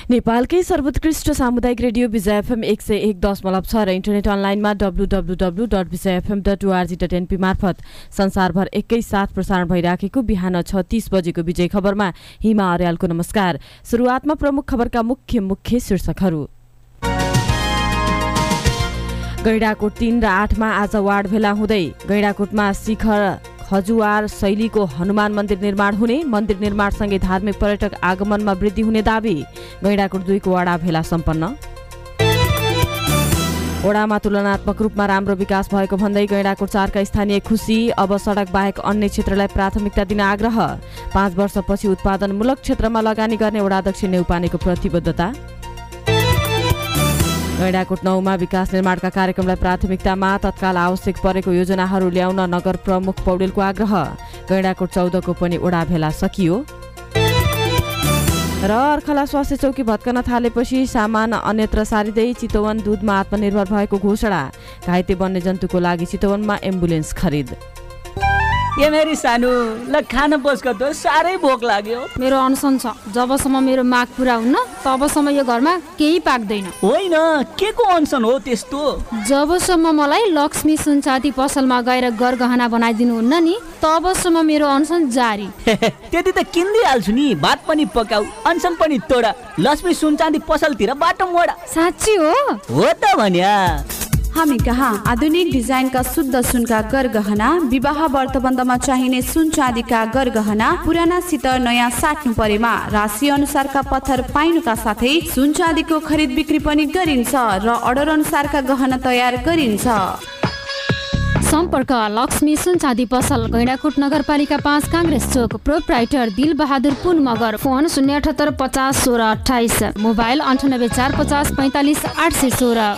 नेपालकै सर्वोत्कृष्ट सामुदायिक रेडियो विजय एफएम 101.6 र इन्टरनेट अनलाइनमा www.vijayfm.org.np मार्फत संसारभर एकैसाथ प्रसारण भइराखेको बिहान 6:30 बजेको विजय खबरमा हिमा अर्यालको नमस्कार। सुरुवातमा प्रमुख खबरका मुख्य शीर्षकहरू। गैंडाकोट 3 र 8 मा आज वार्ड भेला हुँदै गैंडाकोटमा शिखर हजुवार शैलीको हनुमान मन्दिर निर्माण हुने, मन्दिर निर्माणसँगै धार्मिक पर्यटक आगमनमा वृद्धि हुने दाबी। गैंडाकोट 2 को वडा भेला सम्पन्न। वडामा तुलनात्मक रूपमा राम्रो विकास भएको भन्दै गैंडाकोट 4 का स्थानीय खुसी। अब सडक बाहेक अन्य क्षेत्रलाई प्राथमिकता दिन आग्रह। 5 वर्षपछि उत्पादनमूलक क्षेत्रमा लगानी गर्ने वडाध्यक्ष नेउपानेको प्रतिबद्धता। गैंडाकोट 9 मा विकास निर्माणका कार्यक्रमलाई प्राथमिकतामा तत्काल आवश्यक परेको योजनाहरू ल्याउन नगर प्रमुख पौडेलको आग्रह। गैंडाकोट 14 को पनि वडा भेला सकियो। र अर्खला स्वास्थ्य चौकी भत्कन थालेपछि सामान अन्यत्र सारिँदै चितवन दुधमा आत्मनिर्भर भएको घोषणा। घाइते वन्यजन्तुको लागि चितवनमा एम्बुलेन्स खरिद। ये मेरी सानो ल खान बस्क त साह्रै भोक लाग्यो। मेरो अनसन छ, जबसम्म मेरो माग पुरा हुन्न तबसम्म यो घरमा केही पाक्दैन। होइन, के को अनसन हो त्यस्तो? जबसम्म मलाई लक्ष्मी सुनचाँदी पसलमा गएर गरगहना बनाइदिनु हुन्न नि तबसम्म मेरो अनसन जारी। त्यति त किन्दै हाल्छु नि, भात पनि पकाऊ, अनसन पनि तोडा, लक्ष्मी सुनचाँदी पसलतिर बाटो मोडा। साँच्ची हो त भन्या। हामी कहाँ आधुनिक डिजाइनका शुद्ध सुनका गरगहना, विवाह व्रतबन्धमा चाहिने सुन चाँदीका गरगहना, पुरानासित नयाँ साट्नु परेमा राशि अनुसारका पत्थर पाइनुका साथै सुन चाँदीको खरिद बिक्री पनि गरिन्छ र अर्डर अनुसारका गहना तयार गरिन्छ। सम्पर्क लक्ष्मी सुनचाँदी पसल, गैंडाकोट नगरपालिका 5 Congress chowk. Proprietor Dil Bahadur Pun Magar. Phone 078 50 16 28, mobile 98 450 45 816।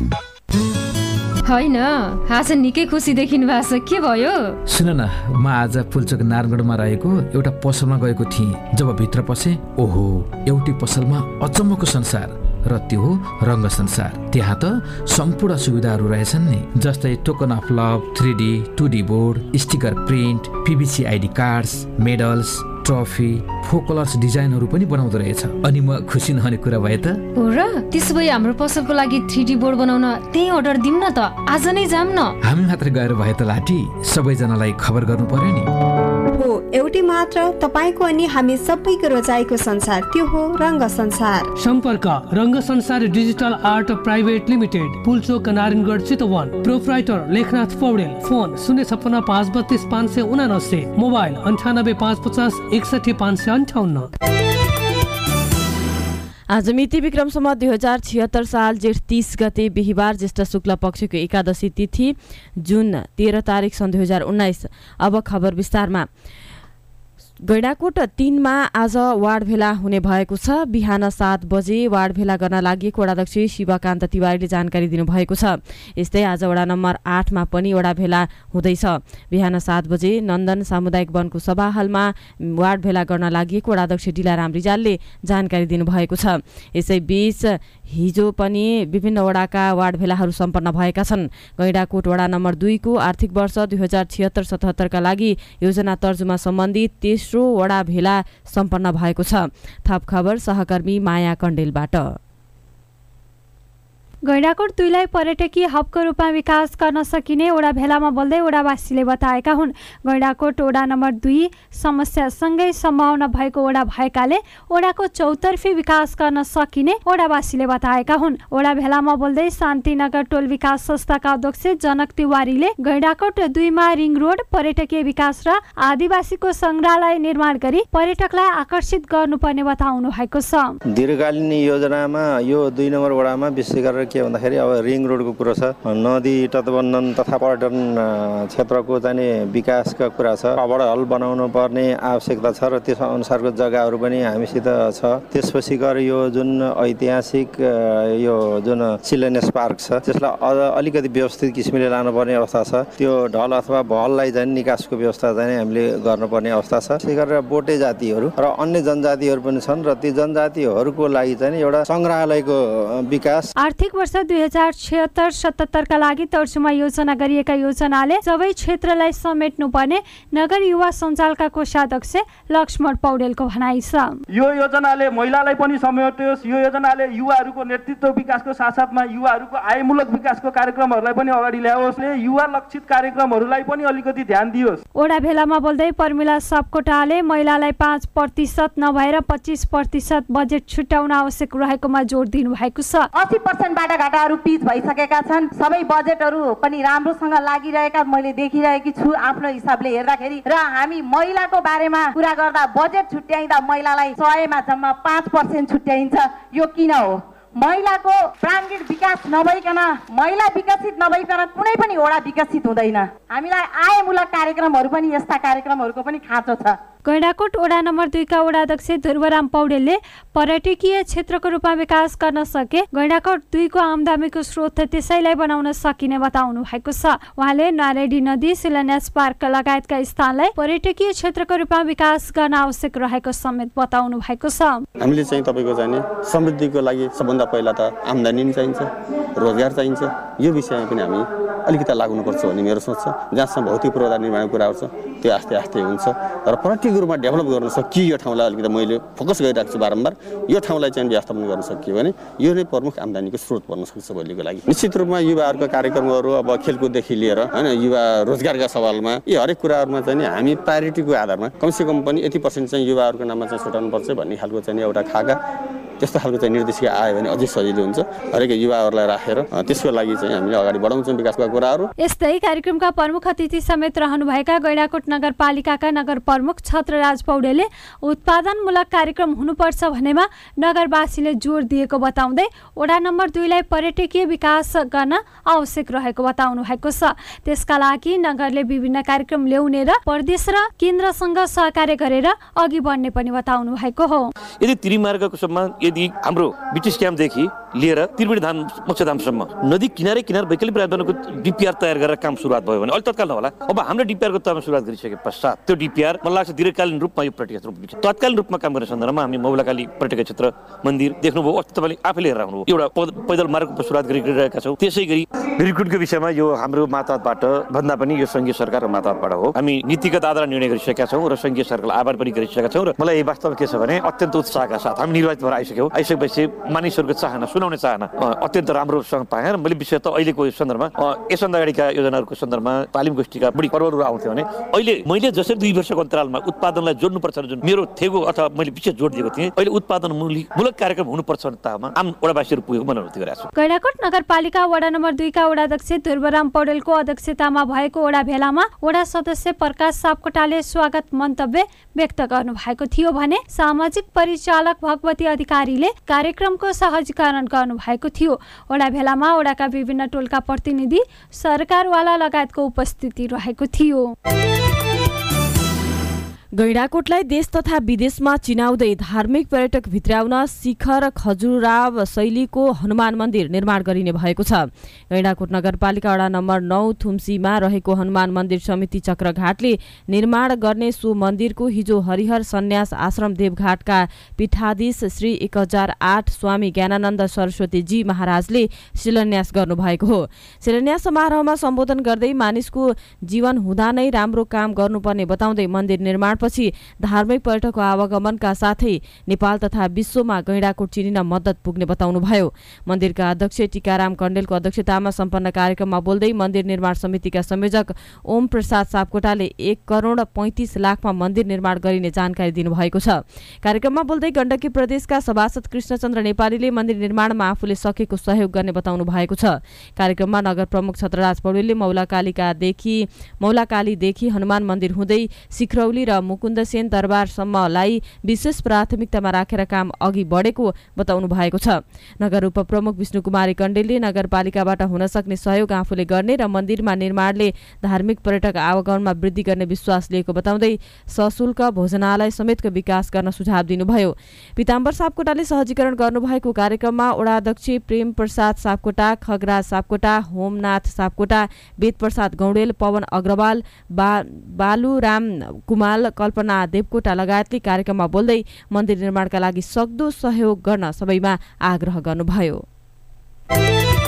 होइन, आज निकै खुसी देखिनु भएको छ, के भयो? सुन न, म आज पुल्चोक नारायणगढमा रहेको एउटा पसलमा गएको थिएँ। जब भित्र पसे, ओहो, एउटै पसलमा अचम्मको संसार, र त्यो हो रङ्ग संसार। त्यहाँ त सम्पूर्ण सुविधाहरू रहेछन् नि, जस्तै token of love, 3D 2D board, sticker print, PVC ID cards, medals, trophy, फोकलर्स डिजाइनहरू पनि बनाउँदो रहेछ। अनि म खुसी नहुने कुरा भए त। हो र, त्यसो भए हाम्रो पसलको लागि 3D बोर्ड बनाउन त्यही अर्डर दिउँ न त, आज नै जाम न। हामी मात्र गएर भए त लाठी, सबैजनालाई खबर गर्नु पर्यो नि। हो, एउटै मात्र तपाईको अनि हामी सबैको रोजाइको संसार, त्यो हो रङ्ग संसार। सम्पर्क Rang Sansar digital art private limited, Pulchowk Narayangadh Chitwan. Proprietor Lekhnath Paudel. Phone 056 532 579, mobile 98 550 61 558। आज मिति विक्रम सम्वत 2076 साल जेठ 30 गते बिहिबार ज्येष्ठ शुक्ल पक्षको एकादशी तिथि, जुन 13 तारिक सन् 2019। अब खबर विस्तारमा। गैंडाकोट 3 मा आज वार्ड भेला हुने भएको छ। बिहान 7 बजे वार्ड भेला गर्न लागि वडाध्यक्ष शिवकान्त तिवारीले जानकारी दिनुभएको छ। यस्तै आज वडा नम्बर 8 मा पनि वडा भेला हुँदैछ। बिहान 7 बजे नन्दन सामुदायिक वनको सभा हलमा वार्ड भेला गर्न लागि वडाध्यक्ष डिलाराम रिजालले जानकारी दिनुभएको छ। यसैबीच हिजो पनि विभिन्न वडाका वार्ड भेलाहरू सम्पन्न भएका छन्। गैंडाकोट वडा नम्बर 2 को आर्थिक वर्ष 2076-77 का लागि योजना तर्जुमा सम्बन्धी तेस्रो वडा भेला सम्पन्न भएको छ। थप खबर सहकर्मी माया कण्डेलबाट। गैंडाकोट 2 लाई पर्यटकीय हबको रूपमा विकास गर्न सकिने वडा भेलामा बोल्दै वडावासीले बताएका हुन्। गैंडाकोट वडा नम्बर 2 समस्यासँगै सम्भावना भएको वडा भएकाले वडाको चौतर्फी विकास गर्न सकिने वडावासीले बताएका हुन्। वडा भेलामा बोल्दै शान्तिनगर टोल विकास संस्थाका अध्यक्ष जनक तिवारीले गैंडाकोट 2 मा रिङ रोड, पर्यटकीय विकास र आदिवासीको संग्रहालय निर्माण गरी पर्यटकलाई आकर्षित गर्नुपर्ने बताउनु भएको छ। दीर्घकालीन योजनामा यो 2 नम्बर वडामा विशेष गरेर के भन्दाखेरि अब रिङ रोडको कुरो छ, नदी तटबन्धन तथा पर्यटन क्षेत्रको चाहिँ विकासका कुरा छ। कभर हल बनाउनु पर्ने आवश्यकता छ र त्यस अनुसारको जग्गाहरू पनि हामीसित छ। त्यसपछि गएर यो जुन ऐतिहासिक यो जुन चिल्ड्रेन्स पार्क छ त्यसलाई अलिकति व्यवस्थित किसिमले लानुपर्ने अवस्था छ। त्यो ढल अथवा भललाई चाहिँ निकासको व्यवस्था चाहिँ हामीले गर्नुपर्ने अवस्था छ। त्यसै गरेर बोटे जातिहरू र अन्य जनजातिहरू पनि छन् र ती जनजातिहरूको लागि चाहिँ एउटा संग्रहालयको विकास। आर्थिक वर्ष 2076-77 लागि तर्जुमा योजना गरिएका योजनाले सबै क्षेत्रलाई समेट्नुपर्ने नगर युवा सञ्जालका कोषाध्यक्ष लक्ष्मण पौडेलको भनाइ छ। यो योजनाले महिलालाई पनि समेट्योस्, यो योजनाले युवाहरूको नेतृत्व विकासको साथसाथमा युवाहरूको आयमूलक विकासको कार्यक्रमहरूलाई पनि अगाडि ल्याओस्, युवा लक्षित कार्यक्रमहरूलाई पनि अलिकति ध्यान दियोस्। ओडा भेलामा बोल्दै पर्मिला सापकोटाले महिलालाई 5% नभएर 25% बजेट छुट्याउन आवश्यक रहेकोमा जोड दिनु भएको छ। 80% बाटाघाटाहरू पिच भइसकेका छन्, सबै बजेटहरू पनि राम्रोसँग लागिरहेका मैले देखिरहेकी छु आफ्नो हिसाबले हेर्दाखेरि। र हामी महिलाको बारेमा कुरा गर्दा बजेट छुट्याइँदा महिलालाई 100मा जम्मा 5% छुट्याइन्छ। यो किन हो? महिलाको प्राङ्गिक विकास नभइकन, महिला विकसित नभइकन कुनै पनि ओडा विकसित हुँदैन। हामीलाई आयमूलक कार्यक्रमहरू पनि यस्ता कार्यक्रमहरूको पनि खाँचो छ। गैंडाकोट ओडा नम्बर 2 का ओडाध्यक्ष ध्रुवराम पौडेलले पर्यटकीय क्षेत्रको रूपमा विकास गर्न सके गैंडाकोट 2 को आमदामीको स्रोत त्यसैलाई बनाउन सकिने बताउनु भएको छ। उहाँले नारायणी नदी, शिलान्यास पार्क लगायतका स्थानलाई पर्यटकीय क्षेत्रको रूपमा विकास गर्न आवश्यक रहेको समेत बताउनु भएको छ। हामीले चाहिँ तपाईको चाहिँ समृद्धिको लागि सबभन्दा पहिला त आमदानी नै चाहिन्छ, रोजगार चाहिन्छ। यो विषयमा पनि हामी अलिकति लाग्नुपर्छ भन्ने मेरो सोच छ। जहाँसम्म भौतिक पूर्वाधार निर्माणको कुराहरू छ त्यो आस्ते आस्ते हुन्छ र पर्यटकीय रूपमा डेभलप गर्न सकियो यो ठाउँलाई अलिकति मैले फोकस गरिरहेको छु बारम्बार। यो ठाउँलाई चाहिँ व्यवस्थापन गर्न सकियो भने यो नै प्रमुख आमदानीको स्रोत बन्न सक्छ भोलिको लागि। निश्चित रूपमा युवाहरूको कार्यक्रमहरू अब खेलकुददेखि लिएर हैन युवा रोजगारका सवालमा यी हरेक कुराहरूमा चाहिँ हामी प्रायोरिटीको आधारमा कमसेकम पनि 80% चाहिँ युवाहरूको नाममा चाहिँ छुटाउनु पर्छ भन्ने खालको चाहिँ एउटा खाका त्यस्तो खालको चाहिँ निर्देशिका आयो भने अझै सजिलो हुन्छ। हरेक युवाहरूलाई राखेर त्यसको लागि चाहिँ हामीले अगाडि बढाउँछौँ विकासका कुराहरू। यस्तै कार्यक्रमका प्रमुख अतिथि समेत रहनुभएका गैंडाकोट नगरपालिकाका नगर प्रमुख छत्रराज पौडेलले उत्पादनमूलक कार्यक्रम हुनुपर्छ भनेमा नगरवासीले जोड दिएको बताउँदै ओडा नम्बर 2 लाई पर्यटकीय विकास गर्न आवश्यक रहेको बताउनु भएको छ। त्यसका लागि नगरले विभिन्न कार्यक्रम ल्याउने र प्रदेश र केन्द्रसँग सहकार्य गरेर अघि बढ्ने पनि बताउनु भएको हो। यदि त्रिमार्गको सम्मान यदि हाम्रो ब्रिटिश क्याम्पदेखि लिएर त्रिवेणी धाम मोक्षधामसम्म नदी किनारे वैकल्पिक प्रावधानको डिपिआर तयार गरेर काम सुरुवात भयो भने अहिले तत्काल नहोला। अब हाम्रो डिपिआरको तहमा सुरुवात गरिसके पश्चात त्यो डिपिआर मलाई लाग्छ दीर्घकालीन रूपमा यो पर्यटकीय क्षेत्र तत्कालीन रूपमा काम गर्ने सन्दर्भमा हामी मौलाकाली पर्यटकीय क्षेत्र मन्दिर देख्नुभयो, अस्ति तपाईँले आफैले हेरेर आउनुभयो। एउटा पैदल मार्गको सुरुवात गरिरहेका छौँ। त्यसै गरी रिक्रुटको विषयमा यो हाम्रो मातहतबाट भन्दा पनि यो सङ्घीय सरकारको मातहतबाट हो। हामी नीतिगत आधारमा निर्णय गरिसकेका छौँ र सङ्घीय सरकारलाई आभार पनि गरिसकेका छौँ। र मलाई वास्तवमा के छ भने अत्यन्त उत्साहका साथ हामी निर्वाचित भएर आइसकेपछि मानिसहरूको चाहना सुनाउने चाहना अत्यन्त राम्रोसँग पाएँ र मैले विशेष त अहिलेको सन्दर्भमा यसभन्दा अगाडिका योजनाहरूको सन्दर्भमा तालिम गोष्ठीका बढी पर्वहरू आउँथ्यो भने अहिले मैले जसरी 2 वर्षको अन्तरालमा उत्पादनलाई जोड्नुपर्छ जुन मेरो थेगो अथवा मैले विशेष जोड दिएको थिएँ, अहिले उत्पादनमूलक कार्यक्रम हुनुपर्छ भन्ने ताहमा आम ओडावासीहरू पुगेको मनोरथ गरेको छु। गैंडाकोट नगरपालिका वडा नम्बर 2 का ओडाध्यक्ष ध्रुवराम पौडेलको अध्यक्षतामा भएको ओडा भेलामा ओडा सदस्य प्रकाश सापकोटाले स्वागत मन्तव्य व्यक्त गर्नु भएको थियो भने सामाजिक परिचालक भगवती अधिकारीले कार्यक्रमको सहजीकरण गर्नु भएको थियो। ओडा भेलामा ओडाका विभिन्न टोलका प्रतिनिधि, सरकारवाला लगायतको उपस्थिति रहेको थियो। गैंडाकोटलाई देश तथा विदेशमा चिनाउँदै धार्मिक पर्यटक भित्राउन शिखर खजुराव शैलीको हनुमान मन्दिर निर्माण गरिने भएको छ। गैंडाकोट नगरपालिका वडा नम्बर 9 थुम्सीमा रहेको हनुमान मन्दिर समिति चक्रघाटले निर्माण गर्ने सो मन्दिरको हिजो हरिहर सन्यास आश्रम देवघाटका पीठाधीश श्री 1008 स्वामी ज्ञानानन्द सरस्वतीजी महाराजले शिलान्यास गर्नुभएको हो। शिलान्यास समारोहमा सम्बोधन गर्दै मानिसको जीवन हुँदा नै राम्रो काम गर्नुपर्ने बताउँदै मन्दिर निर्माण पछि धार्मिक पर्यटकको आवागमनका साथै नेपाल तथा विश्वमा गैंडाकोट चिनिन मद्दत पुग्ने बताउनुभयो। मन्दिरका अध्यक्ष टीकाराम कण्डेलको अध्यक्षतामा सम्पन्न कार्यक्रममा बोल्दै मन्दिर निर्माण समितिका संयोजक ओम प्रसाद सापकोटाले 1,35,00,000मा मन्दिर निर्माण गरिने जानकारी दिनुभएको छ। कार्यक्रममा बोल्दै गण्डकी प्रदेशका सभासद कृष्णचन्द्र नेपालीले मन्दिर निर्माणमा आफूले सकेको सहयोग गर्ने बताउनु भएको छ। कार्यक्रममा नगर प्रमुख छत्रराज पौडेलले मौलाकालीदेखि हनुमान मन्दिर हुँदै सिखरौली र मुकुन्दसेन दरबारसम्मलाई विशेष प्राथमिकतामा राखेर काम अघि बढेको बताउनु भएको छ। नगर उपप्रमुख विष्णुकुमारी कण्डेलले नगरपालिकाबाट हुन सक्ने सहयोग आफूले गर्ने र मन्दिरमा निर्माणले धार्मिक पर्यटक आवागमनमा वृद्धि गर्ने विश्वास लिएको बताउँदै सशुल्क भोजनालय समेतको विकास गर्न सुझाव दिनुभयो। पीताम्बर सापकोटाले सहजीकरण गर्नुभएको कार्यक्रममा ओडाध्यक्ष प्रेम प्रसाद सापकोटा, खगराज सापकोटा, होमनाथ सापकोटा, वेद प्रसाद गौडेल, पवन अग्रवाल, बालुराम कुमाल, कल्पना देवकोटा लगायतले कार्यक्रममा बोल्दै मन्दिर निर्माणका लागि सक्दो सहयोग गर्न सबैमा आग्रह गर्नुभयो।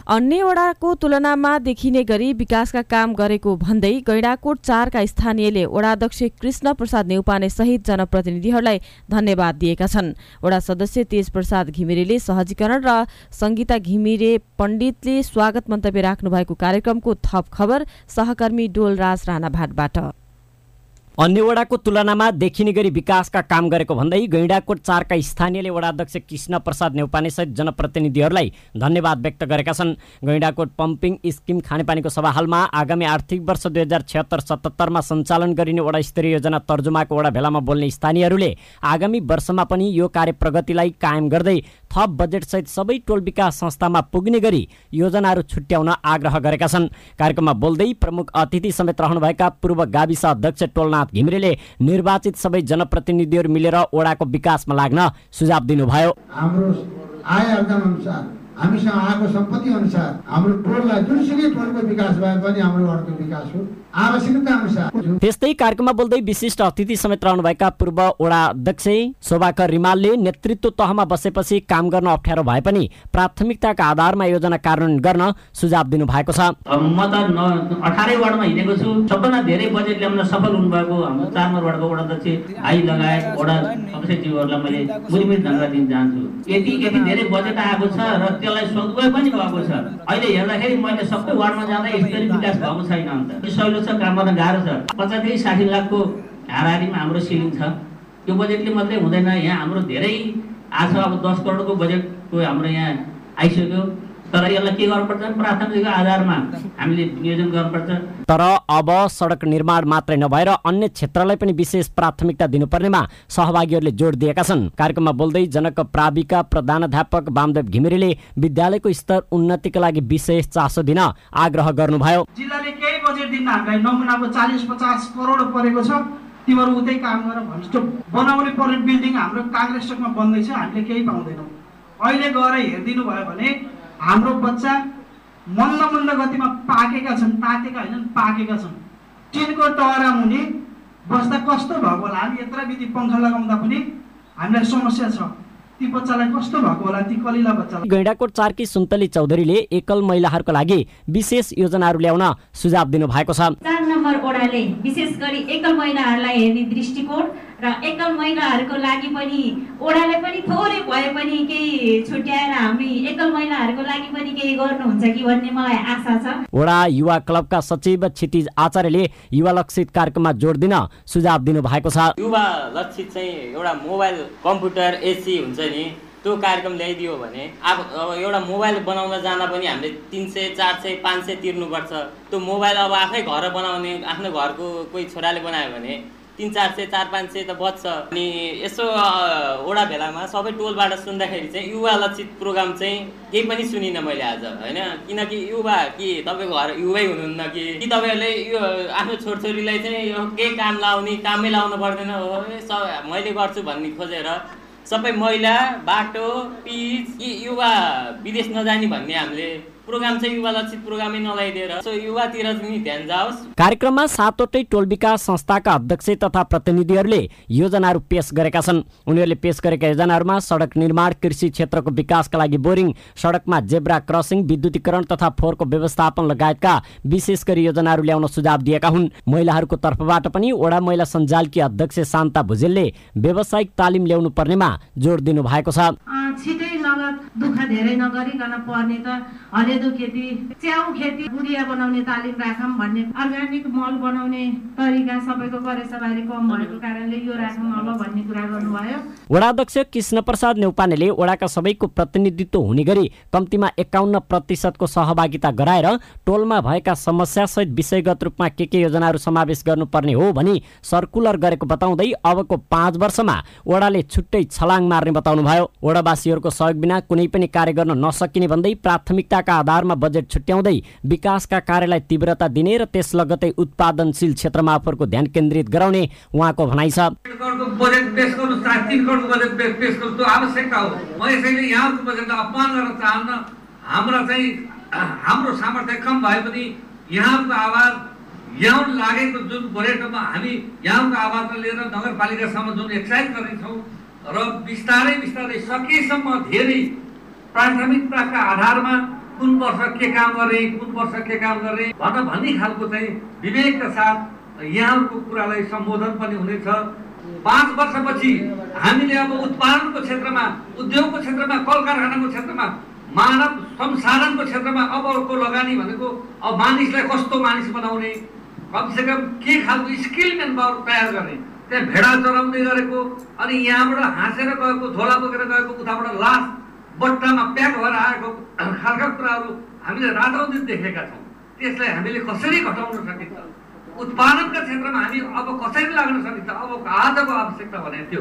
अन्य वडाको तुलनामा देखिने गरी विकासका काम गरेको भन्दै गैंडाकोट 4 का स्थानीयले वडाध्यक्ष कृष्ण प्रसाद नेउपाने सहित जनप्रतिनिधिहरूलाई धन्यवाद दिएका छन्। वडा सदस्य तेज प्रसाद घिमिरेले सहजीकरण र संगीता घिमिरे पण्डितले स्वागत मन्तव्य राख्नु भएको कार्यक्रमको थप खबर सहकर्मी डोलराज राणा भाटबाट। अन्य वडाको तुलनामा देखिने गरी विकासका काम गरेको भन्दै गैंडाकोट 4 का स्थानीयले वडाध्यक्ष कृष्ण प्रसाद नेउपाने सहित जनप्रतिनिधिहरूलाई धन्यवाद व्यक्त गरेका छन्। गैंडाकोट पम्पिङ स्किम खानेपानीको सभा हलमा आगामी आर्थिक वर्ष 2076-77 मा सञ्चालन गरिने वडा स्तरीय योजना तर्जुमाको वडा भेलामा बोल्ने स्थानीयहरूले आगामी वर्षमा पनि यो कार्य प्रगतिलाई कायम गर्दै थप बजेट सहित सबै टोल विकास संस्थामा पुग्ने गरी योजनाहरू छुट्याउन आग्रह गरेका छन्। कार्यक्रममा बोल्दै प्रमुख अतिथि समेत रहनुभएका पूर्व गाविस अध्यक्ष टोलनाथ घिमिरेले निर्वाचित सबै जनप्रतिनिधिहरू मिलेर वडाको विकासमा लाग्न सुझाव दिनुभयो। हाम्रो आय आर्जन अनुसार हामीसँग आएको सम्पत्ति अनुसार हाम्रो टोललाई जुनसुकै टोलको विकास भए पनि हाम्रो वडाको विकास हो आवश्यकता अनुसार। त्यस्तै कार्यक्रममा बोल्दै विशिष्ट अतिथि समेत रहनुभएका पूर्व वडा अध्यक्ष शोभाकर रिमालले नेतृत्व तहमा बसेपछि काम गर्न अप्ठ्यारो भए पनि प्राथमिकताका आधारमा योजना कार्यान्वयन गर्न सुझाव दिनु भएको छ। म त 18 वार्डमा हिँडेको छु। सबभन्दा धेरै बजेट ल्याउन सफल हुनुभएको हाम्रो 4 नम्बर वार्डको वडा अध्यक्ष आई लगायत वडा सदस्यज्यूहरूलाई मैले मुरीमुरी धन्यवाद दिन चाहन्छु। यति धेरै बजेट आएको छ र त्यसलाई सदुपयोग पनि भएको छ। अहिले हेर्दाखेरि मैले सबै वार्डमा जाँदा यसरी विकास भएको छैन। अन्त सहिलो छ, काम गर्न गाह्रो छ। 50-60 लाखको हाराहारीमा हाम्रो सिलिङ छ। यो बजेटले मात्रै हुँदैन, यहाँ हाम्रो धेरै आज अब 10 करोडको बजेटको हाम्रो यहाँ आइसक्यो। तर यसलाई के गर्नुपर्छ, प्राथमिकताको आधारमा हामीले नियोजन गर्नुपर्छ। तर अब सडक निर्माण मात्रै नभएर अन्य क्षेत्रलाई पनि विशेष प्राथमिकता दिनुपर्नेमा सहभागीहरूले जोड दिएका छन्। कार्यक्रममा बोल्दै जनक प्राविका प्रधानाध्यापक वामदेव घिमिरेले विद्यालयको स्तर उन्नतिका लागि विशेष चासो दिन आग्रह गर्नुभयो। जिल्लाले केही बजेट दिन हामीलाई नमुनाको 40-50 करोड परेको छ, तिमीहरू उतै काम गर भन्छ। बनाउने पर्ने बिल्डिङ हाम्रो काङ्ग्रेस चोकमा बन्दैछ, हामीले केही पाउँदैनौँ। अहिले गएर हेरिदिनु भयो भने हाम्रो बच्चा मन्द गतिमा पाकेका छन्, तातेका हैनन्, पाकेका छन्। टिनको टहरा मुनि बस्दा कस्तो भएको होला, हामी यत्र विधि पङ्खा लगाउँदा पनि हामीलाई समस्या छ। ती बच्चालाई कस्तो भएको होला, ती कलिला बच्चा। गैंडाकोट 4 की सुन्तली चौधरीले एकल महिलाहरूको लागि विशेष योजनाहरू ल्याउन सुझाव दिनु भएको छ। 4 नम्बर वडाले विशेष गरी एकल महिलाहरूलाई हेर्ने दृष्टिकोण र एकल महिलाहरूको लागि पनि वडाले पनि थोरै भए पनि केही छुट्याएर हामी एकल महिलाहरूको लागि पनि केही गर्नुहुन्छ कि भन्ने मलाई आशा छ। वडा युवा क्लबका सचिव क्षितिज आचार्यले युवा लक्षित कार्यक्रममा जोड दिन सुझाव दिनु भएको छ। युवा लक्षित चाहिँ एउटा मोबाइल, कम्प्युटर, एसी हुन्छ नि, त्यो कार्यक्रम ल्याइदियो भने अब एउटा मोबाइल बनाउन जाँदा पनि हामीले 300, 400, 500 तिर्नुपर्छ। त्यो मोबाइल अब आफै घर बनाउने, आफ्नो घरको कोही छोराले बनायो भने 300, 400, 400-500 त बच्छ। अनि यसो वडा भेलामा सबै टोलबाट सुन्दाखेरि चाहिँ युवा लक्षित प्रोग्राम चाहिँ केही पनि सुनिनँ मैले आज, होइन। किनकि युवा कि तपाईँको घर युवै हुनुहुन्न कि तपाईँहरूले यो आफ्नो छोरछोरीलाई चाहिँ यो केही काम लाउने, कामै लाउनु पर्दैन हो, मैले गर्छु भन्ने खोजेर सबै महिला, बाटो, पिच कि युवा विदेश नजाने भन्ने हामीले प्रोग्राम चाहिँ युवा लक्षित प्रोग्रामै नलाइदिएर सो युवातिर पनि ध्यान जाओस्। कार्यक्रममा 7वटै टोल विकास संस्थाका अध्यक्ष तथा प्रतिनिधिहरूले योजनाहरू पेश गरेका छन्। उनीहरूले पेश गरेका योजनाहरूमा सडक निर्माण, कृषि क्षेत्रको विकासका लागि बोरिङ, सडकमा जेब्रा क्रसिङ, विद्युतीकरण तथा फोहोरको व्यवस्थापन लगायतका विशेष गरी योजनाहरू ल्याउन सुझाव दिएका हुन्। महिलाहरूको तर्फबाट पनि वडा महिला सञ्जालकी अध्यक्ष शान्ता भुजेलले व्यावसायिक तालिम ल्याउनु पर्नेमा जोड दिनु भएको छ। छिटै नगद दुःख धेरै नगरिकन पर्ने त हलेदो खेती, च्याउ खेती, गुडिया बनाउने तालिम राखौँ भन्ने, अर्ग्यानिक मल बनाउने तरिका सबैको गरेसबारी कम भएको कारणले यो राखौँ होला भन्ने कुरा गर्नुभयो। वडा अध्यक्ष कृष्ण प्रसाद नेउपानेले वडाका सबैको प्रतिनिधित्व हुने गरी कम्तीमा 51% सहभागिता गराएर टोलमा भएका समस्या सहित विषयगत रूपमा के योजनाहरू समावेश गर्नुपर्ने हो भनी सर्कुलर गरेको बताउँदै अबको 5 वर्षमा वडाले छुट्टै छलाङ मार्ने बताउनुभयो। वडावासीहरूको सहयोग बिना कुनै पनि कार्य गर्न नसकिने भन्दै प्राथमिकताका आधारमा बजेट छुट्याउँदै विकासका कार्यलाई तीव्रता दिने र त्यस लगतै उत्पादनशील क्षेत्रमा आफूहरूको ध्यान केन्द्रित गराउने उहाँको भनाइ छ। बजेट पेश गर्नु, 3 करोडको बजेट पेश गर्नु त्यो आवश्यकता हो। म यसैले यहाँको बजेटलाई अपमान गर्न चाहन्न। हाम्रो सामर्थ्य कम भए पनि यहाँको आवाज, यहाँ लागेको जुन बजेटमा हामी यहाँको आवाजलाई लिएर नगरपालिकासम्म जुन एक्साइज गर्नेछौँ र बिस्तारै सकेसम्म धेरै प्राथमिकताका आधारमा कुन वर्ष के काम गरे कुन वर्ष के काम गरे भन्ने खालको चाहिँ विवेकका साथ यहाँको कुरालाई सम्बोधन पनि हुनेछ। 5 वर्षपछि हामीले अब उत्पादनको क्षेत्रमा, उद्योगको क्षेत्रमा, कल कारखानाको क्षेत्रमा, मानव संसाधनको क्षेत्रमा अबको लगानी भनेको अब मानिसलाई कस्तो मानिस बनाउने, कमसेकम के खालको स्किल म्यान पावर तयार गर्ने, त्यहाँ भेडा चराउँदै गरेको अनि यहाँबाट हाँसेर गएको, झोला बोकेर गएको, उताबाट लास बट्टामा प्याक भएर आएको खालका कुराहरू हामीले रातौँदिन देखेका छौँ। त्यसलाई हामीले कसरी घटाउन सकिन्छ, उत्पादनका क्षेत्रमा हामी अब कसरी लाग्न सकिन्छ, अब आजको आवश्यकता भने त्यो।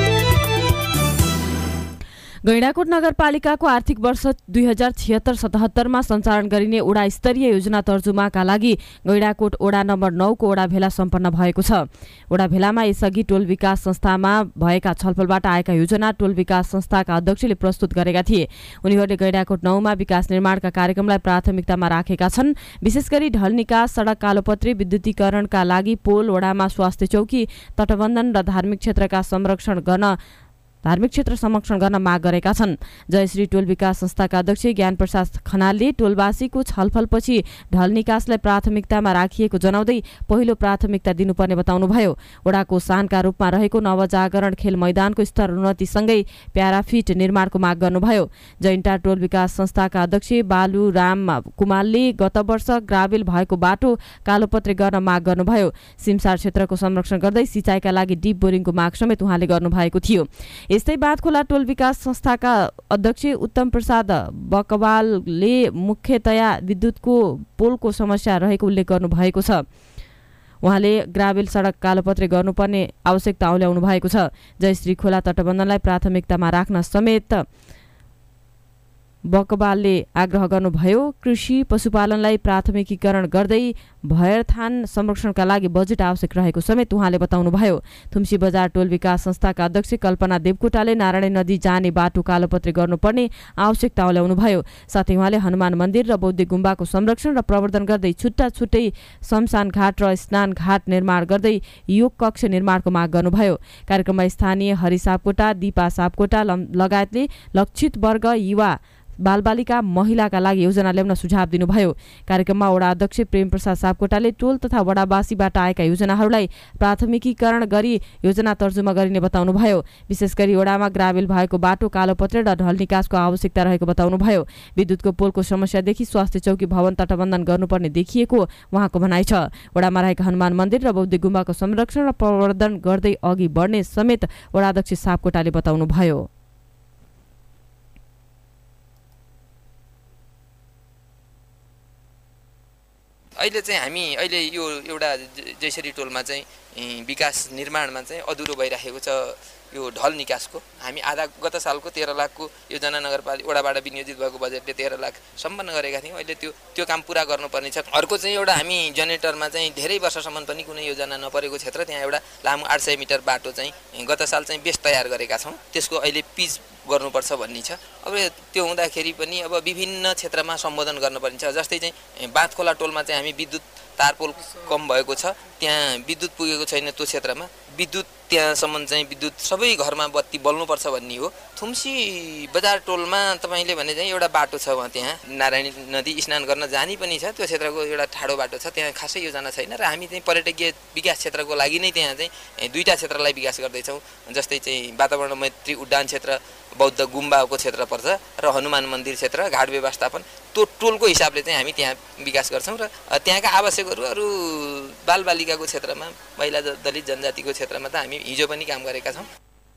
गैंडाकोट नगरपालिकाको आर्थिक वर्ष 2076-77 सञ्चालन गरिने वडा स्तरीय योजना तर्जुमाका लागि गैंडाकोट वडा नम्बर 9 को वडा भेला सम्पन्न भएको छ। वडा भेलामा यसअघि टोल विकास संस्थामा भएका छलफलबाट आएका योजना टोल विकास संस्थाका अध्यक्षले प्रस्तुत गरेका थिए। उनीहरूले गैंडाकोट 9 मा विकास निर्माणका कार्यक्रमलाई प्राथमिकतामा राखेका छन्। विशेष गरी ढल निकास, सडक कालोपत्री, विद्युतीकरणका लागि पोल, वडामा स्वास्थ्य चौकी, तटबन्धन र धार्मिक क्षेत्र संरक्षण गर्न माग गरेका छन्। जयश्री टोल विकास संस्थाका अध्यक्ष ज्ञान प्रसाद खनालले टोलवासीको छलफलपछि ढल निकासलाई प्राथमिकतामा राखिएको जनाउँदै पहिलो प्राथमिकता दिनुपर्ने बताउनुभयो। वडाको सानका रूपमा रहेको नवजागरण खेल मैदानको स्तर उन्नतिसँगै प्याराफिट निर्माणको माग गर्नुभयो। जैन्टा टोल विकास संस्थाका अध्यक्ष बालुराम कुमारले गत वर्ष ग्राभेल भएको बाटो कालोपत्रे गर्न माग गर्नुभयो। सिमसार क्षेत्रको संरक्षण गर्दै सिँचाइका लागि डिप बोरिङको माग समेत उहाँले गर्नुभएको थियो। यस्तै बाँधखोला टोल विकास संस्थाका अध्यक्ष उत्तम प्रसाद बकवालले मुख्यतया विद्युतको पोलको समस्या रहेको उल्लेख गर्नुभएको छ। उहाँले ग्राभेल सडक कालोपत्रे गर्नुपर्ने आवश्यकता औल्याउनु भएको छ। जयश्री खोला तटबन्धनलाई प्राथमिकतामा राख्न समेत बकवालले आग्रह गर्नुभयो। कृषि पशुपालनलाई प्राथमिकीकरण गर्दै भयरथान संरक्षणका लागि बजेट आवश्यक रहेको समेत उहाँले बताउनुभयो। थुम्सी बजार टोल विकास संस्थाका अध्यक्ष कल्पना देवकोटाले नारायणी नदी जाने बाटो कालोपत्रे गर्नुपर्ने आवश्यकता औल्याउनुभयो। साथै उहाँले हनुमान मन्दिर र बौद्धिक गुम्बाको संरक्षण र प्रवर्धन गर्दै छुट्टा छुट्टै शमशान घाट र स्नान घाट निर्माण गर्दै योग कक्ष निर्माणको माग गर्नुभयो। कार्यक्रममा स्थानीय हरि सापकोटा, दीपा सापकोटा लगायतले लक्षित वर्ग, युवा, बालबालिका, महिलाका लागि योजना ल्याउन सुझाव दिनुभयो। कार्यक्रममा वडा अध्यक्ष प्रेम प्रसाद सापकोटाले टोल तथा वडावासीबाट आएका योजनाहरूलाई प्राथमिकीकरण गरी योजना तर्जुमा गरिने बताउनुभयो। विशेष गरी वडामा ग्राभेल भएको बाटो कालोपत्रे र ढल निकासको आवश्यकता रहेको बताउनुभयो। विद्युतको पोलको समस्यादेखि स्वास्थ्य चौकी भवन तटबन्धन गर्नुपर्ने देखिएको उहाँको भनाइ छ। वडामा रहेका हनुमान मन्दिर र बौद्धिक गुम्बाको संरक्षण र प्रवर्धन गर्दै अघि बढ्ने समेत वडाध्यक्ष सापकोटाले बताउनुभयो। अहिले चाहिँ हामी यो एउटा जयश्री टोलमा चाहिँ विकास निर्माणमा चाहिँ अधुरो भइराखेको छ। यो ढल निकासको हामी आधा गत सालको 13 लाखको योजना नगरपालिका वडाबाट विनियोजित भएको बजेटले 13 लाख सम्पन्न गरेका थियौँ। अहिले त्यो काम पुरा गर्नुपर्ने छ। अर्को चाहिँ एउटा हामी जेनेरेटरमा चाहिँ धेरै वर्षसम्म पनि कुनै योजना नपरेको क्षेत्र, त्यहाँ एउटा लामो 800 मिटर बाटो चाहिँ गत साल चाहिँ बेस तयार गरेका छौँ। त्यसको अहिले पिच गर्नुपर्छ भन्ने छ। अब त्यो हुँदाखेरि पनि अब विभिन्न क्षेत्रमा सम्बोधन गर्नुपर्ने छ। जस्तै चाहिँ बाँधखोला टोलमा चाहिँ हामी विद्युत तारपोल कम भएको छ, त्यहाँ विद्युत पुगेको छैन। त्यो क्षेत्रमा विद्युत त्यहाँसम्म चाहिँ विद्युत सबै घरमा बत्ती बल्नुपर्छ भन्ने हो। थुम्सी बजार टोलमा तपाईँले भने चाहिँ एउटा बाटो छ, वहाँ त्यहाँ नारायणी नदी स्नान गर्न जाने पनि छ। त्यो क्षेत्रको एउटा ठाडो बाटो छ, त्यहाँ खासै योजना छैन र हामी चाहिँ पर्यटकीय विकास क्षेत्रको लागि नै त्यहाँ चाहिँ दुईटा क्षेत्रलाई विकास गर्दैछौँ। जस्तै चाहिँ वातावरण मैत्री उड्डान क्षेत्र, बौद्ध गुम्बाको क्षेत्र पर्छ र हनुमान मन्दिर क्षेत्र, घाट व्यवस्थापन, त्यो टोलको हिसाबले चाहिँ हामी त्यहाँ विकास गर्छौँ र त्यहाँका आवश्यकहरू अरू बालबालिकाको क्षेत्रमा, महिला दलित जनजातिको क्षेत्रमा त हामी हिजो पनि काम गरेका छौँ।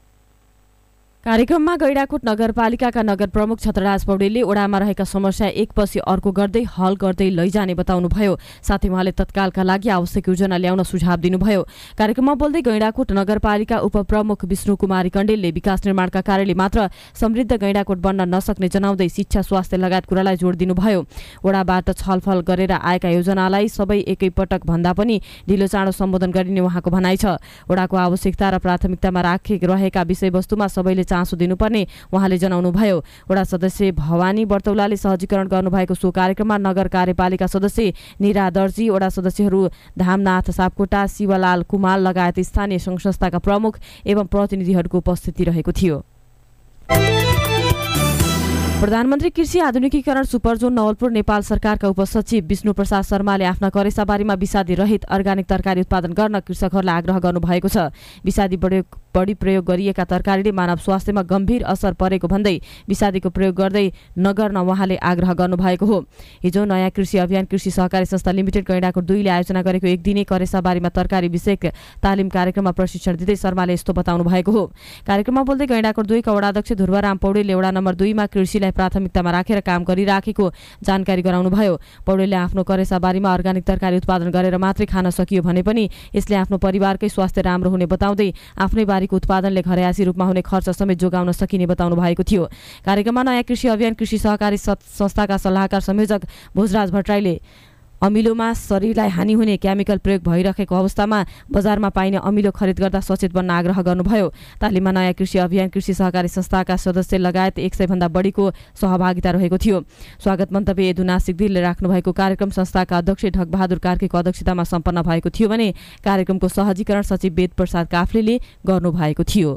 कार्यक्रममा गैंडाकोट नगरपालिकाका नगर प्रमुख छत्रराज पौडेलले वडामा रहेका समस्या एकपछि अर्को गर्दै हल गर्दै लैजाने बताउनुभयो। साथै उहाँले तत्कालका लागि आवश्यक योजना ल्याउन सुझाव दिनुभयो। कार्यक्रममा बोल्दै गैंडाकोट नगरपालिका उपप्रमुख विष्णु कुमारी कण्डेलले विकास निर्माणका कारणले मात्र समृद्ध गैंडाकोट बन्न नसक्ने जनाउँदै शिक्षा, स्वास्थ्य लगायत कुरालाई जोड दिनुभयो। वडाबाट छलफल गरेर आएका योजनालाई सबै एकैपटक भन्दा पनि ढिलो चाँडो सम्बोधन गरिने उहाँको भनाइ छ। वडाको आवश्यकता र प्राथमिकतामा रहेका विषयवस्तुमा सबैले चासो दिनुपर्ने उहाँले जनाउनुभयो। वडा सदस्य भवानी बर्तौलाले सहजीकरण गर्नुभएको सो कार्यक्रममा नगर कार्यपालिका सदस्य निरा दर्जी, वडा सदस्यहरू धामनाथ सापकोटा, शिवलाल कुमार लगायत स्थानीय सङ्घ संस्थाका प्रमुख एवं प्रतिनिधिहरूको उपस्थिति रहेको थियो। प्रधानमन्त्री कृषि आधुनिकीकरण सुपरजोन नवलपुर नेपाल सरकारका उपसचिव विष्णु प्रसाद शर्माले आफ्ना करेसाबारीमा विषादी रहित अर्ग्यानिक तरकारी उत्पादन गर्न कृषकहरूलाई आग्रह गर्नुभएको छ। विषादी बढी प्रयोग गरिएका तरकारीले मानव स्वास्थ्यमा गम्भीर असर परेको भन्दै विषादीको प्रयोग गर्दै नगर्न उहाँले आग्रह गर्नुभएको हो। हिजो नयाँ कृषि अभियान कृषि सहकारी संस्था लिमिटेड गैंडाकोट 2 ले आयोजना गरेको एक दिने करेसाबारीमा तरकारी विषयक तालिम कार्यक्रममा प्रशिक्षण दिँदै शर्माले यस्तो बताउनु भएको हो। कार्यक्रममा बोल्दै गैंडाकोट 2 का वडाध्यक्ष ध्रुवराम पौडेलले वडा नम्बर 2 मा कृषिलाई प्राथमिकतामा राखेर काम गरिराखेको जानकारी गराउनुभयो। पौडेलले आफ्नो करेसाबारीमा अर्ग्यानिक तरकारी उत्पादन गरेर मात्रै खान सकियो भने पनि यसले आफ्नो परिवारकै स्वास्थ्य राम्रो हुने बताउँदै आफ्नै बारीको उत्पादनले घरयासी रूपमा हुने खर्च समेत जोगाउन सकिने बताउनु भएको थियो। कार्यक्रममा नयाँ कृषि अभियान कृषि सहकारी संस्थाका सल्लाहकार संयोजक भोजराज भट्टराईले अमिलोमा शरीरलाई हानि हुने केमिकल प्रयोग भइरहेको अवस्थामा बजारमा पाइने अमिलो खरिद गर्दा सचेत बन्न आग्रह गर्नुभयो। तालिममा नयाँ कृषि अभियान कृषि सहकारी संस्थाका सदस्य लगायत 100 भन्दा बढीको सहभागिता रहेको थियो। स्वागत मन्तव्य यदुना सिग्दिलले राख्नुभएको कार्यक्रम संस्थाका अध्यक्ष ढकबहादुर कार्कीको अध्यक्षतामा सम्पन्न भएको थियो भने कार्यक्रमको सहजीकरण सचिव वेद प्रसाद काफ्लेले गर्नुभएको थियो।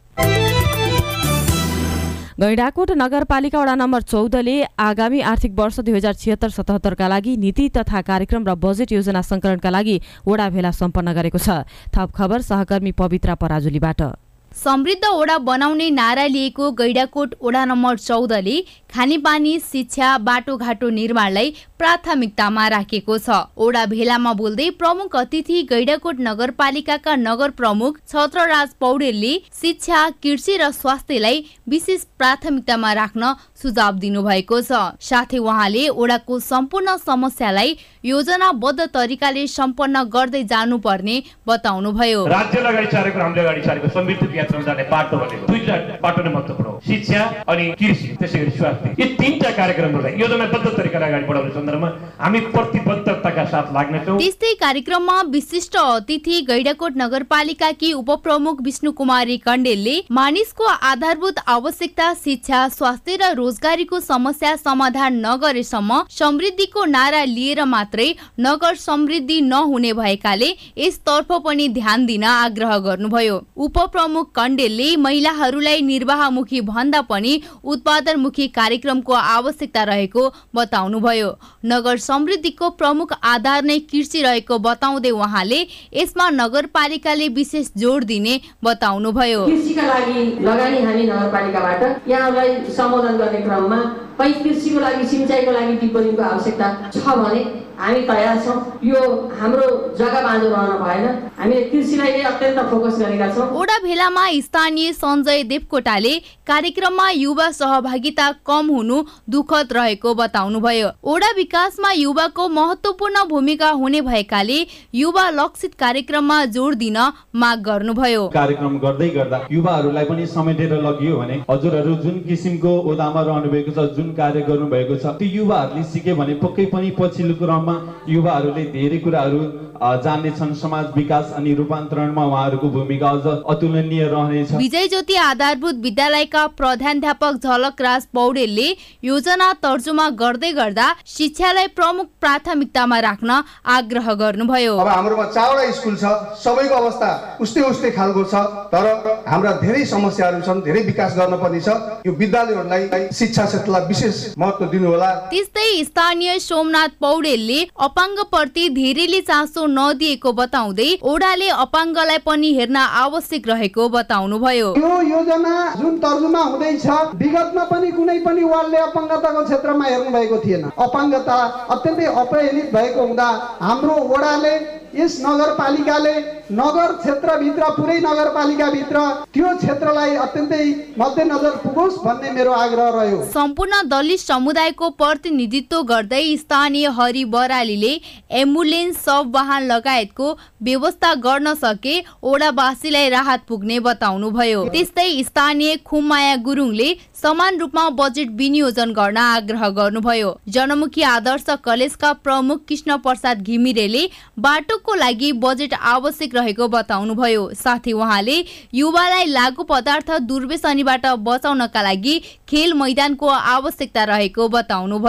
गैंडाकोट नगरपालिका वडा नम्बर 14 ले आगामी आर्थिक वर्ष 2076-77 का लागि नीति तथा कार्यक्रम र बजेट योजना संकलनका लागि वडा भेला सम्पन्न गरेको छ। थप खबर सहकर्मी पवित्रा पराजुलीबाट। समृद्ध ओडा बनाउने नारा लिएको गैंडाकोट ओडा नम्बर 14 ले खानेपानी शिक्षा बाटोघाटो निर्माणलाई प्राथमिकतामा राखेको छ। ओडा भेलामा बोल्दै प्रमुख अतिथि गैंडाकोट नगरपालिकाका नगर प्रमुख छत्रराज पौडेलले शिक्षा कृषि र स्वास्थ्यलाई विशेष प्राथमिकतामा राख्न सुझाव दिनुभएको छ। साथै उहाँले ओडाको सम्पूर्ण समस्यालाई योजनाबद्ध तरिकाले सम्पन्न गर्दै जानुपर्ने बताउनुभयो। राज्यले अगाडि सारेको हामीले अगाडि सारेको समृद्धि यात्रा जाने बाटो भनेको दुईटा बाटो नै महत्त्वपूर्ण हो, शिक्षा अनि कृषि, त्यसैगरी स्वास्थ्य। यी तीनटा कार्यक्रमहरूलाई योजनाबद्ध तरिकाले अगाडि बढाउने सन्दर्भमा हामी प्रतिबद्धताका साथ लाग्नेछौँ। त्यस्तै कार्यक्रममा विशिष्ट अतिथि गैंडाकोट नगरपालिकाकी उपप्रमुख विष्णु कुमारी कण्डेलले मानिसको आधारभूत आवश्यकता शिक्षा स्वास्थ्य र रोजगारीको समस्या समाधान नगरेसम्म समृद्धिको नारा लिएर मात्रै नगर समृद्धि नहुने भएकाले यसतर्फ पनि ध्यान दिन आग्रह गर्नुभयो। उपप्रमुख कण्डेलले महिलाहरूलाई निर्वाहमुखी भन्दा पनि उत्पादनमुखी कार्यक्रमको आवश्यकता रहेको बताउनुभयो। नगर समृद्धिको प्रमुख आधार नै कृषि रहेको बताउँदै उहाँले यसमा नगरपालिकाले विशेष जोड दिने बताउनुभयो। कृषिका लागि लगानी हामी नगरपालिकाबाट यहाँलाई सम्बोधन गर्ने क्रममा कहीँ कृषिको लागि सिंचाइको लागि टिप्पणीको आवश्यकता छ भने हामी तयार छौँ। यो हाम्रो जग्गा बाँझो रहन भएन, हामीले कृषिलाई नै अत्यन्त फोकस गरेका छौँ। ओडा भेलामा स्थानीय सञ्जय देवकोटाले कार्यक्रममा युवा सहभागिता कम हुनु दुःखद रहेको बताउनुभयो। ओडा विकासमा युवाको महत्त्वपूर्ण भूमिका हुने भएकाले युवा लक्षित कार्यक्रममा जोड दिन माग गर्नुभयो। कार्यक्रम गर्दै गर्दा युवाहरूलाई पनि समेटेर लगियो भने हजुरहरू जुन किसिमको ओडामा रहनु भएको छ, जुन कार्य गर्नु भएको छ, त्यो युवाहरूले सिके भने पक्कै पनि पछिल्लो क्रममा युवाहरूले धेरै कुराहरू जान्नेछन्। समाज विकास अनि रूपान्तरणमा उहाँहरूको भूमिका अझ अतुलनीय रहनेछ। विजय ज्योति आधारभूत विद्यालयका प्रधानाध्यापक झलकराज पौडेलले योजना तर्जुमा गर्दै गर्दा शिक्षालाई प्रमुख प्राथमिकतामा राख्न आग्रह गर्नुभयो। अब हाम्रोमा 4वटा स्कुल छ, सबैको अवस्था उस्तै खालको छ, तर हाम्रा धेरै समस्याहरू छन्, धेरै विकास गर्नुपर्ने छ। यो विद्यालयहरूलाई शिक्षा क्षेत्रलाई विशेष महत्त्व दिनु होला। त्यस्तै स्थानीय सोमनाथ पौडेलले अपाङ्गप्रति धेरैले चासो नदिएको बताउँदै ओडाले अपाङ्गलाई पनि हेर्न आवश्यक रहेको बताउनुभयो। यो योजना जुन तर्जुमा हुँदैछ विगतमा पनि कुनै पनि वार्डले अपाङ्गताको क्षेत्रमा हेर्नु भएको थिएन। अपाङ्गता अत्यन्तै अपहेलित भएको हुँदा हाम्रो ओडाले यस नगरपालिकाले नगर क्षेत्रभित्र पुरै नगरपालिकाभित्र त्यो क्षेत्रलाई अत्यन्तै मध्यनजर पुगोस् भन्ने मेरो आग्रह रह्यो। सम्पूर्ण दलित समुदायको प्रतिनिधित्व गर्दै स्थानीय हरि बरालीले एम्बुलेन्स सब वाहन लगायतको व्यवस्था गर्न सके ओडावासीलाई राहत पुग्ने बताउनुभयो। त्यस्तै स्थानीय खुममाया गुरुङले समान रूपमा बजेट विनियोजन गर्न आग्रह गर्नुभयो। जनमुखी आदर्श कलेजका प्रमुख कृष्ण प्रसाद घिमिरेले बाटोको लागि बजेट आवश्यक रहेको बताउनुभयो। साथै उहाँले युवालाई लागु पदार्थ दुर्व्यसनीबाट बचाउनका लागि खेल मैदानको आवश्यकता रहेको बताउनुभयो।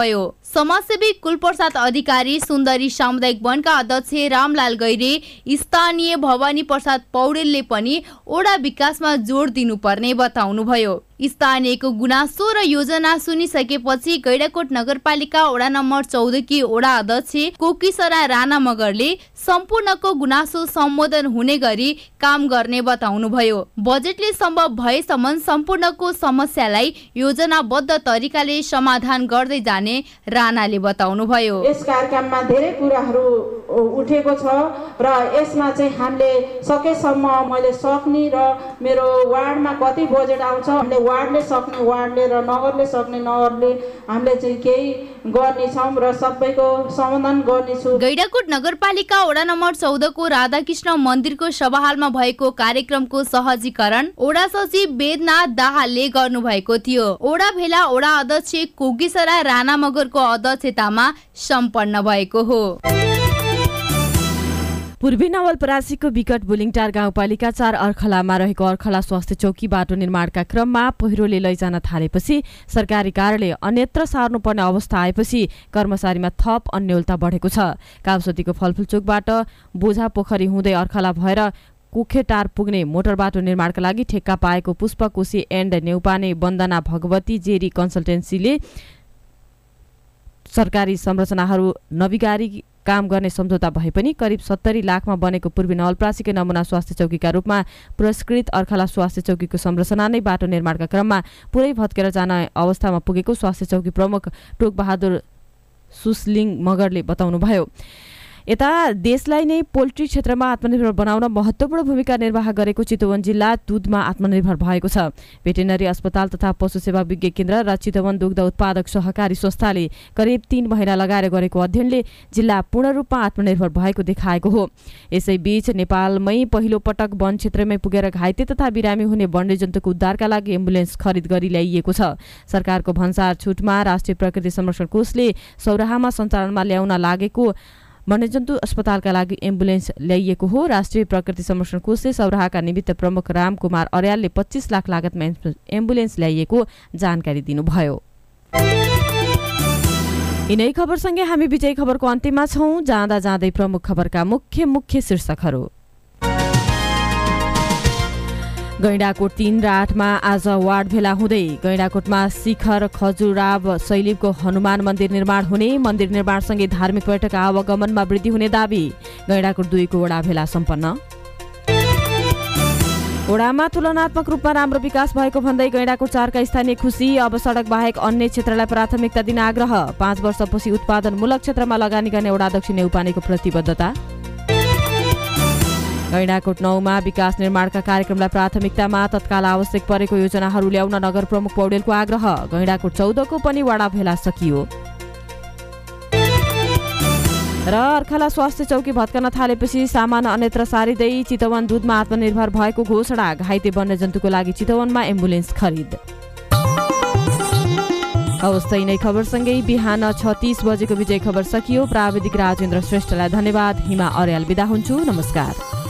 समाजसेवी कुलप्रसाद अधिकारी, सुन्दरी सामुदायिक वनका अध्यक्ष रामलाल गैरे, स्थानीय भवानी प्रसाद पौडेलले पनि ओडा विकासमा जोड दिनुपर्ने बताउनुभयो। स्थानीयको गुनासो र योजना सुनिसकेपछि गैंडाकोट नगरपालिका वडा नम्बर 14 की वडा अध्यक्ष कोकिसरा राणा मगरले सम्पूर्णको गुनासो सम्बोधन हुने गरी काम गर्ने बताउनुभयो। बजेटले सम्भव भएसम्म सम्पूर्णको समस्यालाई योजनाबद्ध तरिकाले समाधान गर्दै जाने राणाले बताउनुभयो। यस कार्यक्रममा धेरै कुराहरू उठेको छ र यसमा चाहिँ हामीले सकेसम्म मैले सक्ने र मेरो वार्डमा कति बजेट आउँछ, हामीले वार्डले सक्ने वार्डले र नगरले सक्ने नगरले हामीले चाहिँ केही गर्नेछौँ र सबैको समाधान गर्नेछु। गैंडाकोट नगरपालिका वडा नम्बर 14 को राधाकृष्ण मन्दिरको सभाहालमा भएको कार्यक्रमको सहजीकरण वडा सचिव वेदनाथ दाहालले गर्नुभएको थियो। ओडा भेला वडा अध्यक्ष कोकिसरा राणा मगरको अध्यक्षतामा सम्पन्न भएको हो। पूर्वी नवलपरासीको विकट बुलिङटार गाउँपालिका 4 अर्खलामा रहेको अर्खला स्वास्थ्य चौकी बाटो निर्माणका क्रममा पहिरोले लैजान थालेपछि सरकारी कार्यालय अन्यत्र सार्नुपर्ने अवस्था आएपछि कर्मचारीमा थप अन्यलता बढेको छ। काउसतीको फलफुल चोकबाट बोझा पोखरी हुँदै अर्खला भएर कुखेटार पुग्ने मोटर बाटो निर्माणका लागि ठेक्का पाएको पुष्पकोशी एन्ड नेउपाने वन्दना भगवती जेरी कन्सल्टेन्सीले सरकारी संरचनाहरू नवीकारी काम गर्ने सम्झौता भए पनि करिब 70 लाखमा बनेको पूर्वी नवलपरासीकै नमुना स्वास्थ्य चौकीका रूपमा पुरस्कृत अर्खला स्वास्थ्य चौकीको संरचना नै बाटो निर्माणका क्रममा पुरै भत्केर जाने अवस्थामा पुगेको स्वास्थ्य चौकी प्रमुख टोकबहादुर सुस्लिङ मगरले बताउनुभयो। यता देशलाई नै पोल्ट्री क्षेत्रमा आत्मनिर्भर बनाउन महत्त्वपूर्ण भूमिका निर्वाह गरेको चितवन जिल्ला दुधमा आत्मनिर्भर भएको छ। भेटेनरी अस्पताल तथा पशु सेवा विज्ञ केन्द्र र चितवन दुग्ध उत्पादक सहकारी संस्थाले करिब 3 महिना लगाएर गरेको अध्ययनले जिल्ला पूर्ण रूपमा आत्मनिर्भर भएको देखाएको हो। यसैबीच नेपालमै पहिलो पटक वन क्षेत्रमै पुगेर घाइते तथा बिरामी हुने वन्यजन्तुको उद्धारका लागि एम्बुलेन्स खरिद गरी ल्याइएको छ। सरकारको भन्सार छुटमा राष्ट्रिय प्रकृति संरक्षण कोषले सौराहामा सञ्चालनमा ल्याउन लागेको वन्यजन्तु अस्पतालका लागि एम्बुलेन्स ल्याइएको हो। राष्ट्रिय प्रकृति संरक्षण कोषले सौराहाका निमित्त प्रमुख रामकुमार अर्यालले 25 लाख लागतमा एम्बुलेन्स ल्याइएको जानकारी दिनुभयो। यिनै खबरसँगै हामी विजय खबरको अन्त्यमा छौं। जाँदा जाँदै प्रमुख खबरका मुख्य शीर्षकहरू। गैंडाकोट 3 र 8 मा आज वार्ड भेला हुँदै गैंडाकोटमा शिखर खजुराव शैलीको हनुमान मन्दिर निर्माण हुने, मन्दिर निर्माणसँगै धार्मिक पर्यटक आवागमनमा वृद्धि हुने दाबी। गैंडाकोट 2 को वडा भेला सम्पन्न। वडामा तुलनात्मक रूपमा राम्रो विकास भएको भन्दै गैंडाकोट 4 का स्थानीय खुसी। अब सडक बाहेक अन्य क्षेत्रलाई प्राथमिकता दिन आग्रह। 5 वर्षपछि उत्पादनमूलक क्षेत्रमा लगानी गर्ने वडाध्यक्ष नेउपानेको प्रतिबद्धता। गैंडाकोट 9 मा विकास निर्माणका कार्यक्रमलाई प्राथमिकतामा तत्काल आवश्यक परेको योजनाहरू ल्याउन नगर प्रमुख पौडेलको आग्रह। गैंडाकोट 14 को पनि वडा भेला सकियो। र अर्खला स्वास्थ्य चौकी भत्कन थालेपछि सामान अन्यत्र सारिँदै चितवन दुधमा आत्मनिर्भर भएको घोषणा। घाइते वन्यजन्तुको लागि चितवनमा एम्बुलेन्स खरिद। अवस्था यिनै खबरसँगै बिहान 36 बजेको विजय खबर सकियो। प्राविधिक राजेन्द्र श्रेष्ठलाई धन्यवाद। हिमा अर्याल बिदा हुन्छु। नमस्कार।